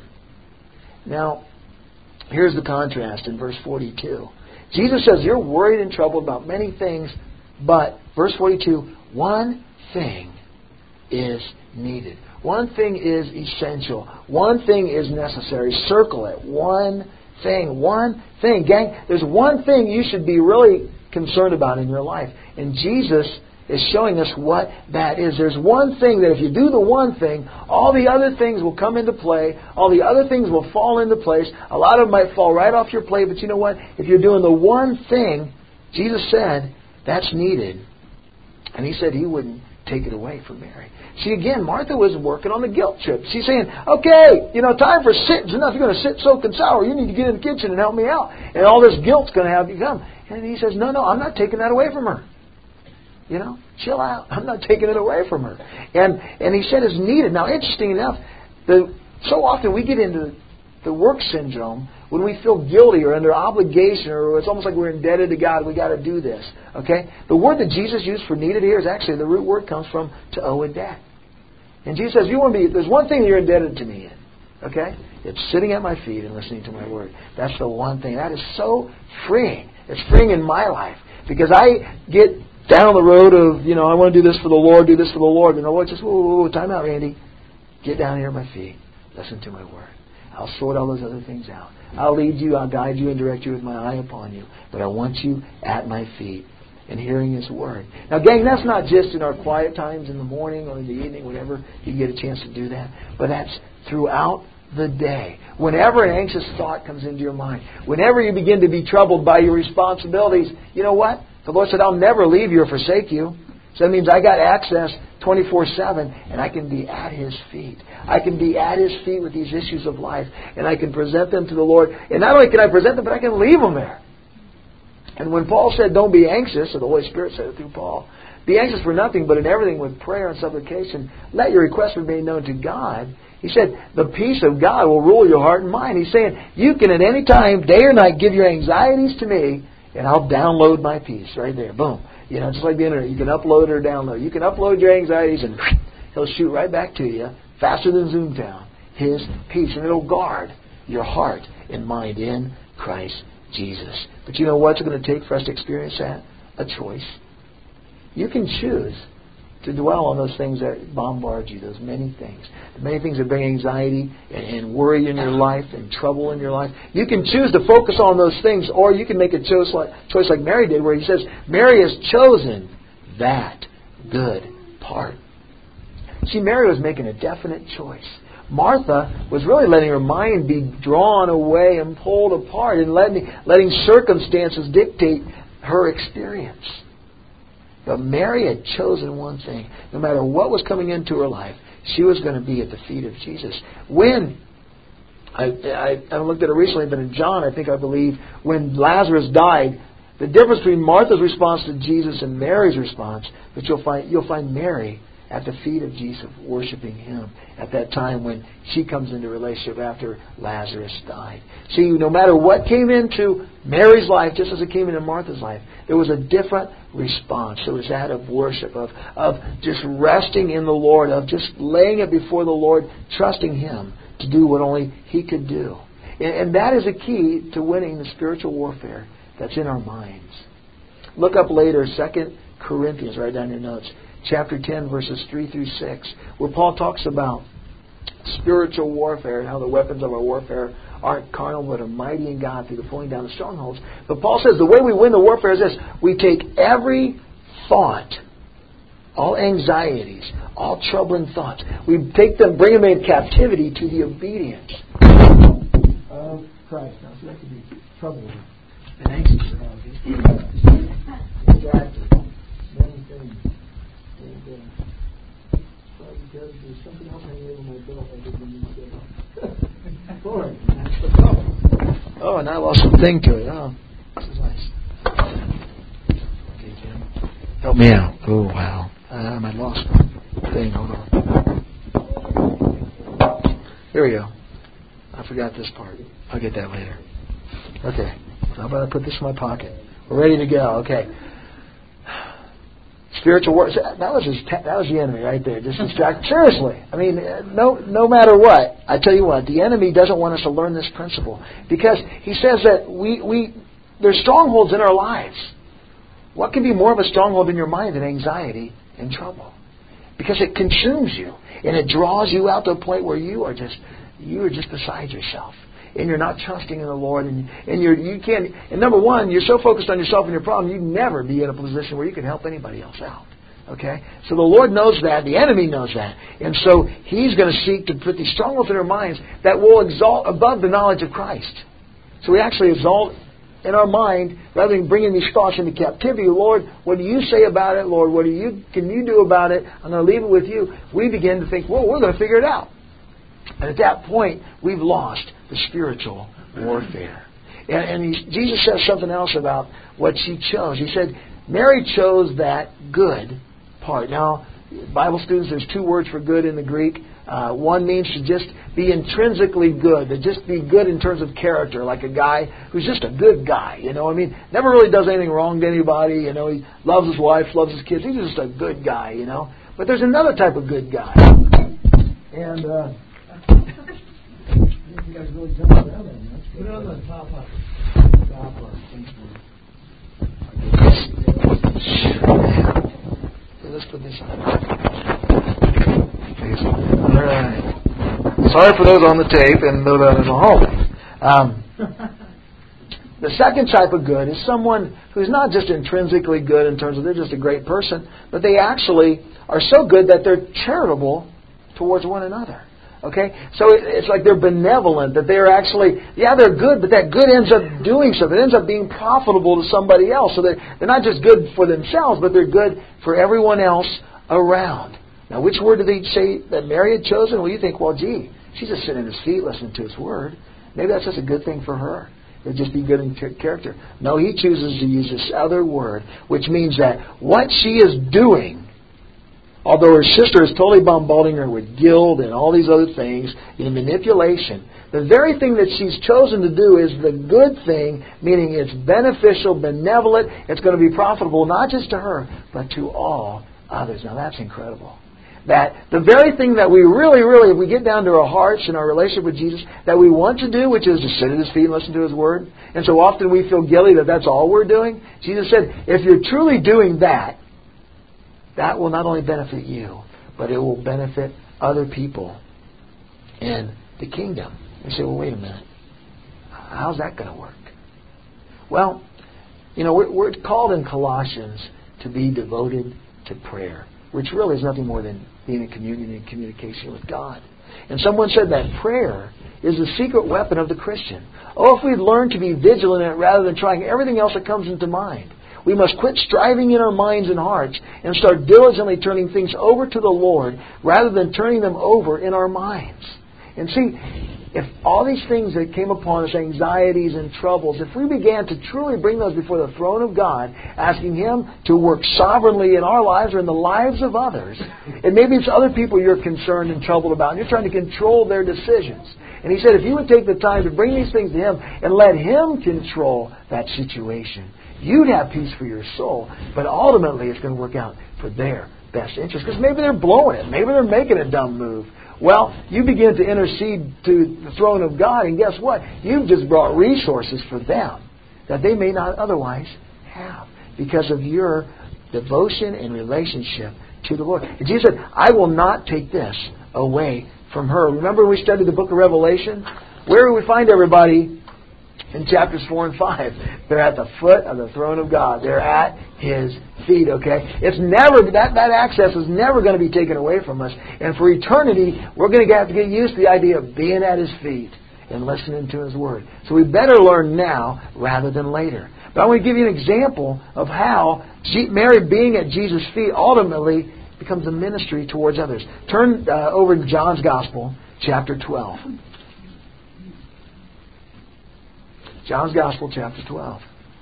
Now, here's the contrast in verse forty-two. Jesus says, you're worried and troubled about many things, but, verse forty-two, one thing is needed. One thing is essential. One thing is necessary. Circle it. One thing. One thing. Gang, there's one thing you should be really concerned about in your life. And Jesus is showing us what that is. There's one thing that if you do the one thing, all the other things will come into play. All the other things will fall into place. A lot of them might fall right off your plate. But you know what? If you're doing the one thing, Jesus said, that's needed. And He said He wouldn't take it away from Mary. See, again, Martha was working on the guilt trip. She's saying, okay, you know, time for sitting's enough. You're going to sit soak and sour. You need to get in the kitchen and help me out. And all this guilt's going to have you come. And He says, no, no, I'm not taking that away from her. You know, chill out. I'm not taking it away from her. And and He said it's needed. Now, interesting enough, the, so often we get into the work syndrome when we feel guilty or under obligation, or it's almost like we're indebted to God. We got to do this. Okay? The word that Jesus used for needed here is actually, the root word comes from to owe a debt. And Jesus says, you want to be, there's one thing that you're indebted to me in. Okay? It's sitting at my feet and listening to my word. That's the one thing. That is so freeing. It's freeing in my life. Because I get down the road of, you know, I want to do this for the Lord, do this for the Lord. And the Lord says, whoa, whoa, whoa, time out, Randy. Get down here at my feet. Listen to my word. I'll sort all those other things out. I'll lead you, I'll guide you and direct you with my eye upon you. But I want you at my feet and hearing His word. Now, gang, that's not just in our quiet times in the morning or in the evening, whenever you get a chance to do that. But that's throughout the day. Whenever an anxious thought comes into your mind, whenever you begin to be troubled by your responsibilities, you know what? The Lord said, I'll never leave you or forsake you. So that means I got access twenty-four seven, and I can be at His feet. I can be at His feet with these issues of life, and I can present them to the Lord. And not only can I present them, but I can leave them there. And when Paul said, don't be anxious, or the Holy Spirit said it through Paul, be anxious for nothing, but in everything with prayer and supplication, let your requests be made known to God. He said, the peace of God will rule your heart and mind. He's saying, you can at any time, day or night, give your anxieties to me, and I'll download my peace right there. Boom. You know, just like the internet. You can upload or download. You can upload your anxieties and He'll shoot right back to you faster than Zoomtown. His peace. And it'll guard your heart and mind in Christ Jesus. But you know what's going to take for us to experience that? A choice. You can choose to dwell on those things that bombard you, those many things. The many things that bring anxiety and, and worry in your life and trouble in your life. You can choose to focus on those things, or you can make a choice like, choice like Mary did, where he says, Mary has chosen that good part. See, Mary was making a definite choice. Martha was really letting her mind be drawn away and pulled apart and letting, letting circumstances dictate her experience. But Mary had chosen one thing. No matter what was coming into her life, she was going to be at the feet of Jesus. When, I, I, I haven't looked at it recently, but in John, I think I believe, when Lazarus died, the difference between Martha's response to Jesus and Mary's response, that you'll find, you'll find Mary at the feet of Jesus, worshiping Him at that time when she comes into relationship after Lazarus died. See, no matter what came into Mary's life, just as it came into Martha's life, there was a different response. It was that of worship, of, of just resting in the Lord, of just laying it before the Lord, trusting Him to do what only He could do. And, and that is a key to winning the spiritual warfare that's in our minds. Look up later, Second Corinthians, write down your notes. Chapter ten, verses three through six, where Paul talks about spiritual warfare and how the weapons of our warfare aren't carnal but are mighty in God through the pulling down of strongholds. But Paul says the way we win the warfare is this. We take every thought, all anxieties, all troubling thoughts. We take them, bring them in captivity to the obedience of Christ. Now, so that could be troubling and anxious about this. Distracted. Many things. And, uh, well, because there's something else hanging over my belt I didn't need to get. Lord, that's the problem. Oh, and I lost some thing to it. Oh, this is nice. Okay, Jim. Help me out. Oh, wow. Um, I lost my thing. Hold on. Here we go. I forgot this part. I'll get that later. Okay. How about I put this in my pocket? We're ready to go. Okay. Spiritual war. That was his, that was the enemy right there. Just distract. Seriously. I mean, no, no matter what. I tell you what, the enemy doesn't want us to learn this principle because he says that we we there's strongholds in our lives. What can be more of a stronghold in your mind than anxiety and trouble? Because it consumes you and it draws you out to a point where you are just you are just beside yourself. And you're not trusting in the Lord, and and you're you can't. And number one, you're so focused on yourself and your problem, you'd never be in a position where you can help anybody else out. Okay, so the Lord knows that, the enemy knows that, and so He's going to seek to put these strongholds in our minds that will exalt above the knowledge of Christ. So we actually exalt in our mind rather than bringing these thoughts into captivity. Lord, what do you say about it? Lord, what do you can you do about it? I'm going to leave it with you. We begin to think, well, we're going to figure it out. And at that point, we've lost the spiritual warfare. And, and he, Jesus says something else about what she chose. He said, Mary chose that good part. Now, Bible students, there's two words for good in the Greek. Uh, one means to just be intrinsically good, to just be good in terms of character, like a guy who's just a good guy. You know, I mean, never really does anything wrong to anybody. You know, he loves his wife, loves his kids. He's just a good guy, you know. But there's another type of good guy. And, uh... you guys really jump around that much. Put it on the top part. Top part. Okay, let's put this on. All right. Sorry for those on the tape and those at home. Um, the second type of good is someone who's not just intrinsically good in terms of they're just a great person, but they actually are so good that they're charitable towards one another. Okay? So it's like they're benevolent, that they're actually, yeah, they're good, but that good ends up doing something. It ends up being profitable to somebody else. So they're, they're not just good for themselves, but they're good for everyone else around. Now, which word did they say that Mary had chosen? Well, you think, well, gee, she's just sitting at His feet listening to His word. Maybe that's just a good thing for her. It'd just be good in character. No, He chooses to use this other word, which means that what she is doing, although her sister is totally bombarding her with guilt and all these other things, in manipulation, the very thing that she's chosen to do is the good thing, meaning it's beneficial, benevolent, it's going to be profitable not just to her, but to all others. Now that's incredible. that the very thing that we really, really, if we get down to our hearts and our relationship with Jesus, that we want to do, which is to sit at His feet and listen to His Word, and so often we feel guilty that that's all we're doing. Jesus said, if you're truly doing that, that will not only benefit you, but it will benefit other people in the kingdom. You say, well, wait a minute. How's that going to work? Well, you know, we're, we're called in Colossians to be devoted to prayer, which really is nothing more than being in communion and communication with God. And someone said that prayer is the secret weapon of the Christian. Oh, if we'd learn to be vigilant in it rather than trying everything else that comes into mind. We must quit striving in our minds and hearts and start diligently turning things over to the Lord rather than turning them over in our minds. And see, if all these things that came upon us, anxieties and troubles, if we began to truly bring those before the throne of God, asking Him to work sovereignly in our lives or in the lives of others, and maybe it's other people you're concerned and troubled about, and you're trying to control their decisions. And He said if you would take the time to bring these things to Him and let Him control that situation, you'd have peace for your soul, but ultimately it's going to work out for their best interest. Because maybe they're blowing it. Maybe they're making a dumb move. Well, you begin to intercede to the throne of God, and guess what? You've just brought resources for them that they may not otherwise have because of your devotion and relationship to the Lord. And Jesus said, I will not take this away from her. Remember when we studied the book of Revelation? Where do we find everybody? In chapters four and five, they're at the foot of the throne of God. They're at His feet, okay? It's never, that, that access is never going to be taken away from us. And for eternity, we're going to have to get used to the idea of being at His feet and listening to His Word. So we better learn now rather than later. But I want to give you an example of how Mary being at Jesus' feet ultimately becomes a ministry towards others. Turn uh, over to John's Gospel, chapter twelve. John's Gospel, chapter twelve.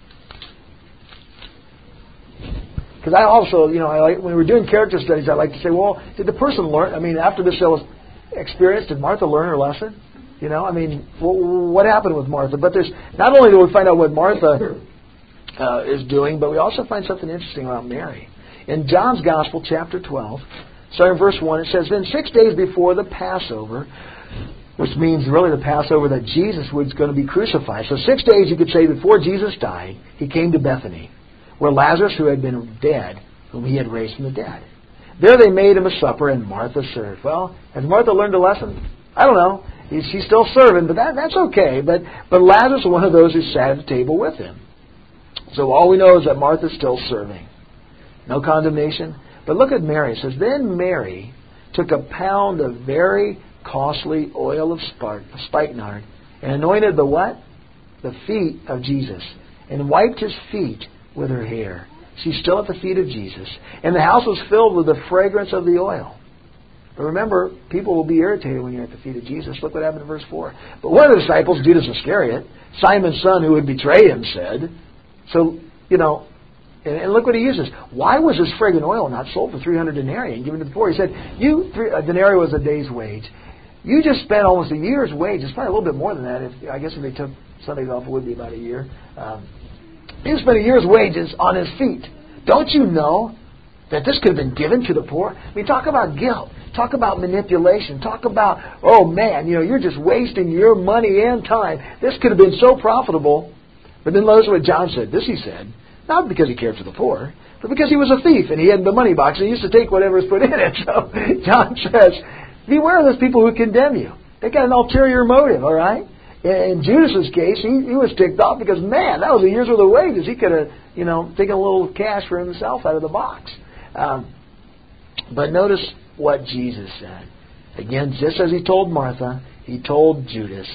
Because I also, you know, I like, when we're doing character studies, I like to say, well, did the person learn? I mean, after this experience, did Martha learn her lesson? You know, I mean, what happened with Martha? But there's not only do we find out what Martha uh, is doing, but we also find something interesting about Mary. In John's Gospel, chapter twelve, starting verse one, it says, then six days before the Passover, which means really the Passover that Jesus was going to be crucified. So six days, you could say, before Jesus died, He came to Bethany, where Lazarus, who had been dead, whom He had raised from the dead. There they made Him a supper, and Martha served. Well, has Martha learned a lesson? I don't know. She's still serving, but that, that's okay. But, but Lazarus was one of those who sat at the table with Him. So all we know is that Martha's still serving. No condemnation. But look at Mary. It says, then Mary took a pound of very costly oil of spikenard and anointed the what? The feet of Jesus, and wiped His feet with her hair. She's still at the feet of Jesus. And the house was filled with the fragrance of the oil. But remember, people will be irritated when you're at the feet of Jesus. Look what happened in verse four. But one of the disciples, Judas Iscariot, Simon's son who would betray Him, said, so, you know, and, and look what he uses. Why was this fragrant oil not sold for three hundred denarii and given to the poor? He said, you, three, a denarii was a day's wage. You just spent almost a year's wage. It's probably a little bit more than that. If, I guess if they took Sundays off, it would be about a year. Um, you spent a year's wages on His feet. Don't you know that this could have been given to the poor? I mean, talk about guilt. Talk about manipulation. Talk about, oh man, you know, you're just wasting your money and time. This could have been so profitable. But then notice what John said. This he said, not because He cared for the poor, but because He was a thief and he had the money box and He used to take whatever was put in it. So John says, beware of those people who condemn you. They got an ulterior motive, all right? In Judas's case, he, he was ticked off because, man, that was a year's worth of wages. He could have, you know, taken a little cash for himself out of the box. Um, but notice what Jesus said. Again, just as He told Martha, He told Judas,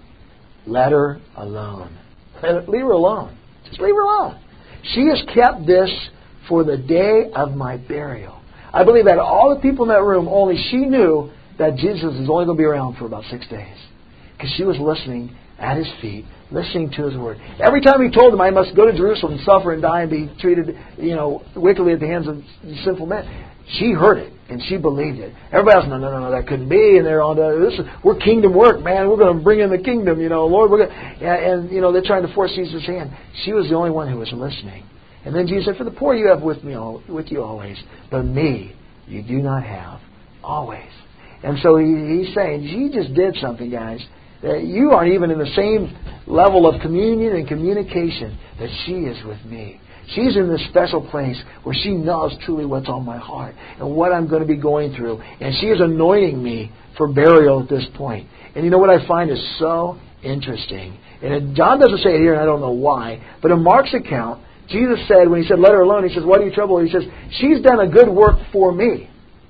let her alone. Leave her alone. Just leave her alone. She has kept this for the day of my burial. I believe that all the people in that room, only she knew that Jesus is only going to be around for about six days. Because she was listening at His feet, listening to His Word. Every time He told them, I must go to Jerusalem and suffer and die and be treated, you know, wickedly at the hands of sinful men, she heard it and she believed it. Everybody else, no, no, no, no, that couldn't be. And they're on to this. We're kingdom work, man. We're going to bring in the kingdom, you know, Lord. We're going, and, and you know, they're trying to force Jesus' hand. She was the only one who was listening. And then Jesus said, for the poor you have with me, all, with you always, but me you do not have Always. And so he, he's saying, he just did something, guys, that you aren't even in the same level of communion and communication that she is with me. She's in this special place where she knows truly what's on my heart and what I'm going to be going through. And she is anointing me for burial at this point. And you know what I find is so interesting? And it, John doesn't say it here, and I don't know why, but in Mark's account, Jesus said, when he said, let her alone, he says, why do you trouble her? He says, she's done a good work for me.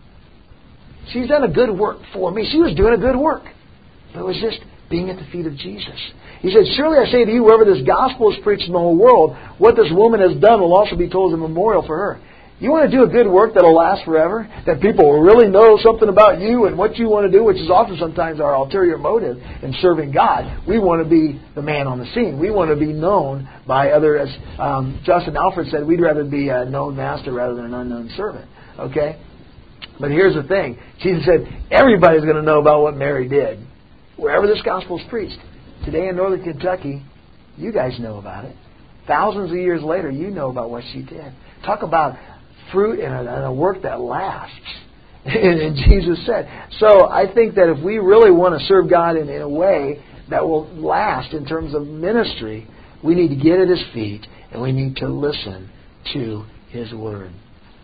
She's done a good work for me. She was doing a good work. But it was just being at the feet of Jesus. He said, surely I say to you, wherever this gospel is preached in the whole world, what this woman has done will also be told as a memorial for her. You want to do a good work that will last forever? That people will really know something about you and what you want to do, which is often sometimes our ulterior motive in serving God. We want to be the man on the scene. We want to be known by others. As um, Justin Alfred said, we'd rather be a known master rather than an unknown servant. Okay? But here's the thing. Jesus said, everybody's going to know about what Mary did. Wherever this gospel is preached. Today in northern Kentucky, you guys know about it. Thousands of years later, you know about what she did. Talk about fruit and a, and a work that lasts. And Jesus said. So I think that if we really want to serve God in, in a way that will last in terms of ministry, we need to get at His feet and we need to listen to His Word.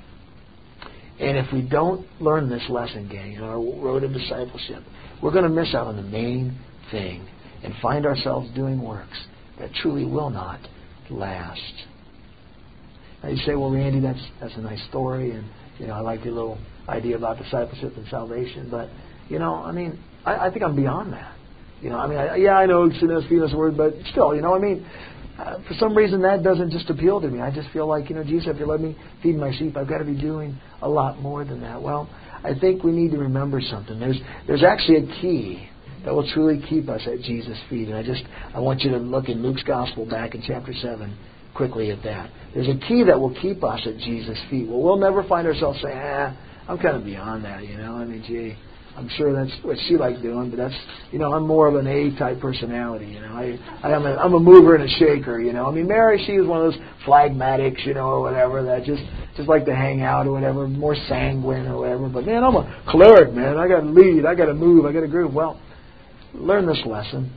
And if we don't learn this lesson, gang, in our road of discipleship, we're going to miss out on the main thing and find ourselves doing works that truly will not last. Now you say, well, Randy, that's that's a nice story, and you know I like your little idea about discipleship and salvation, but you know, I mean, I, I think I'm beyond that. You know, I mean, I, yeah, I know it's feeding us word, but still, you know, I mean, uh, for some reason that doesn't just appeal to me. I just feel like, you know, Jesus, if you let me feed my sheep, I've got to be doing a lot more than that. Well, I think we need to remember something. There's there's actually a key that will truly keep us at Jesus' feet. And I just I want you to look in Luke's Gospel back in chapter seven quickly at that. There's a key that will keep us at Jesus' feet. Well, we'll never find ourselves saying, ah, I'm kind of beyond that, you know. I mean, gee, I'm sure that's what she liked doing, but that's, you know, I'm more of an A-type personality, you know. I, I am a, I'm a mover and a shaker, you know. I mean, Mary, she was one of those phlegmatics, you know, or whatever, that just, just like to hang out or whatever, more sanguine or whatever. But, man, I'm a cleric, man. I got to lead. I got to move. I got to groove. Well, learn this lesson.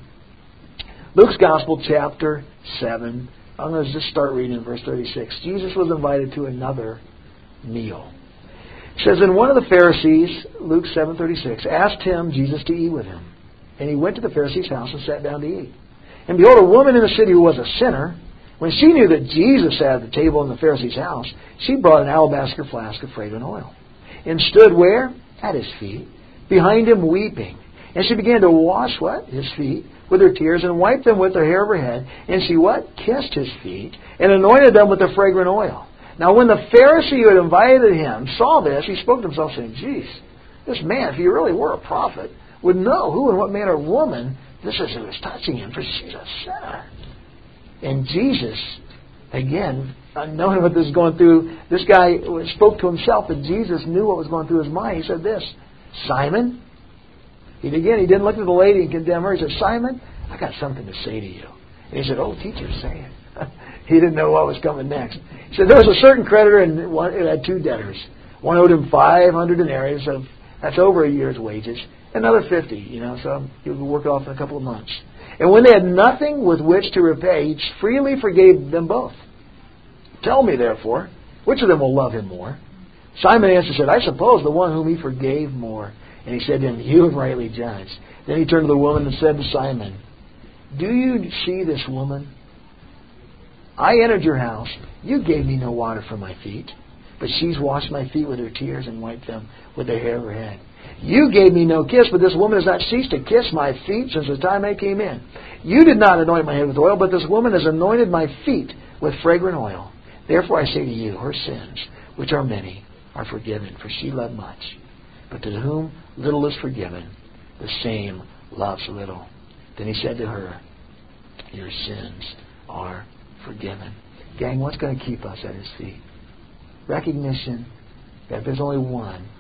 Luke's Gospel, chapter seven. I'm going to just start reading in verse thirty-six. Jesus was invited to another meal. It says, and one of the Pharisees, Luke seven thirty-six, asked him, Jesus, to eat with him. And he went to the Pharisee's house and sat down to eat. And behold, a woman in the city who was a sinner, when she knew that Jesus sat at the table in the Pharisee's house, she brought an alabaster flask of fragrant oil, and stood where? At his feet, behind him weeping. And she began to wash, what? His feet with her tears, and wiped them with the hair of her head. And she, what? Kissed his feet, and anointed them with the fragrant oil. Now when the Pharisee who had invited him saw this, he spoke to himself, saying, geez, this man, if he really were a prophet, would know who and what man or woman this is who is touching him, for she's a sinner. And Jesus, again, knowing what this is going through, this guy spoke to himself, and Jesus knew what was going through his mind. He said this, Simon, he again, he didn't look at the lady and condemn her. He said, Simon, I got something to say to you. And he said, oh, teacher, say it. He didn't know what was coming next. He said, there was a certain creditor and one, it had two debtors. One owed him five hundred denarius, of, that's over a year's wages. Another fifty, you know, so he would work off in a couple of months. And when they had nothing with which to repay, he freely forgave them both. Tell me, therefore, which of them will love him more? Simon answered, said, I suppose the one whom he forgave more. And he said to him, you have rightly judged. Then he turned to the woman and said to Simon, do you see this woman? I entered your house. You gave me no water for my feet, but she's washed my feet with her tears and wiped them with the hair of her head. You gave me no kiss, but this woman has not ceased to kiss my feet since the time I came in. You did not anoint my head with oil, but this woman has anointed my feet with fragrant oil. Therefore I say to you, her sins, which are many, are forgiven, for she loved much. But to whom little is forgiven, the same loves little. Then he said to her, your sins are forgiven. Gang, what's going to keep us at his feet? Recognition that there's only one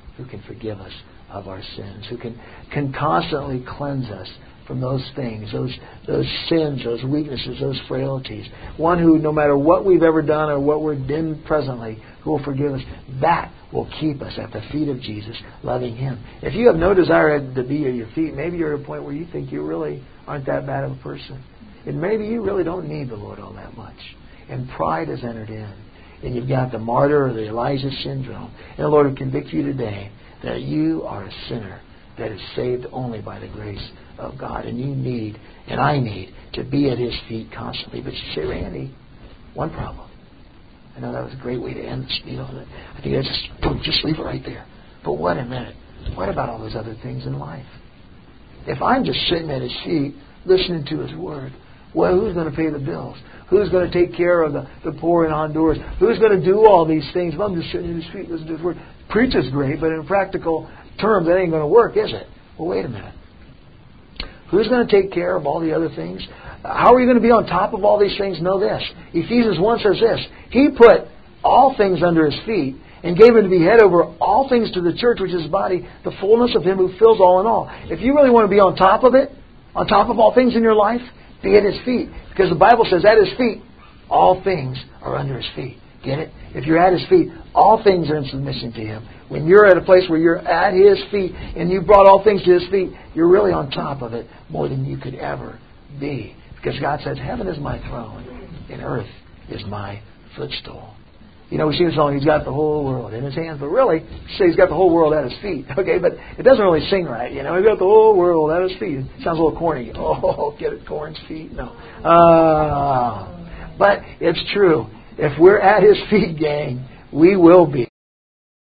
who can forgive us of our sins, who can, can constantly cleanse us from those things, those those sins, those weaknesses, those frailties. One who, no matter what we've ever done or what we're doing presently, who will forgive us. That will keep us at the feet of Jesus, loving Him. If you have no desire to be at your feet, maybe you're at a point where you think you really aren't that bad of a person. And maybe you really don't need the Lord all that much. And pride has entered in. And you've got the martyr or the Elijah syndrome. And the Lord will convict you today that you are a sinner that is saved only by the grace of God. And you need, and I need, to be at His feet constantly. But you say, Randy, one problem. I know that was a great way to end this deal. I think I just, boom, just leave it right there. But wait a minute. What about all those other things in life? If I'm just sitting at His feet, listening to His Word, well, who's going to pay the bills? Who's going to take care of the, the poor in Honduras? Who's going to do all these things? Well, I'm just sitting at His feet, listening to His Word. Preach is great, but in practical terms, that ain't going to work, is it? Well, wait a minute. Who's going to take care of all the other things? How are you going to be on top of all these things? Know this. Ephesians one says this. He put all things under His feet and gave Him to be head over all things to the church, which is His body, the fullness of Him who fills all in all. If you really want to be on top of it, on top of all things in your life, be at His feet. Because the Bible says at His feet, all things are under His feet. Get it? If you're at His feet, all things are in submission to Him. When you're at a place where you're at His feet and you brought all things to His feet, you're really on top of it more than you could ever be. Because God says, heaven is my throne and earth is my footstool. You know, we sing the song, He's got the whole world in His hands. But really, say He's got the whole world at His feet. Okay, but it doesn't really sing right. You know, He's got the whole world at His feet. It sounds a little corny. Oh, get it, corn's feet? No. Uh, but it's true. If we're at His feet, gang, we will be.